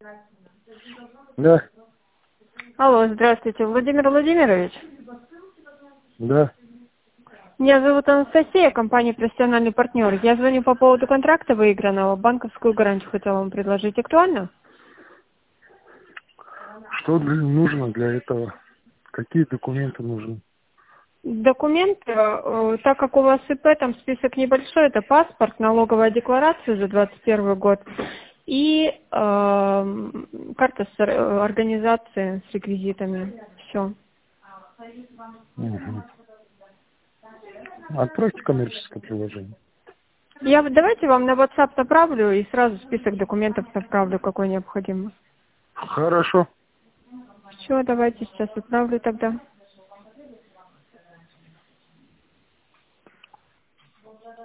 Да, Алло, здравствуйте, Владимир Владимирович. да. Меня зовут Анастасия, компания «Профессиональный партнер». Я звоню по поводу контракта выигранного. Банковскую гарантию хотела вам предложить. Актуально? Что нужно для этого? Какие документы нужны? Документы, так как у вас ИП, там список небольшой, это паспорт, налоговая декларация за 2021 год и карта организации с реквизитами. Все. Угу. Отправьте коммерческое приложение. Давайте вам на WhatsApp направлю и сразу список документов направлю, какой необходимо. Хорошо. Все, давайте сейчас отправлю тогда.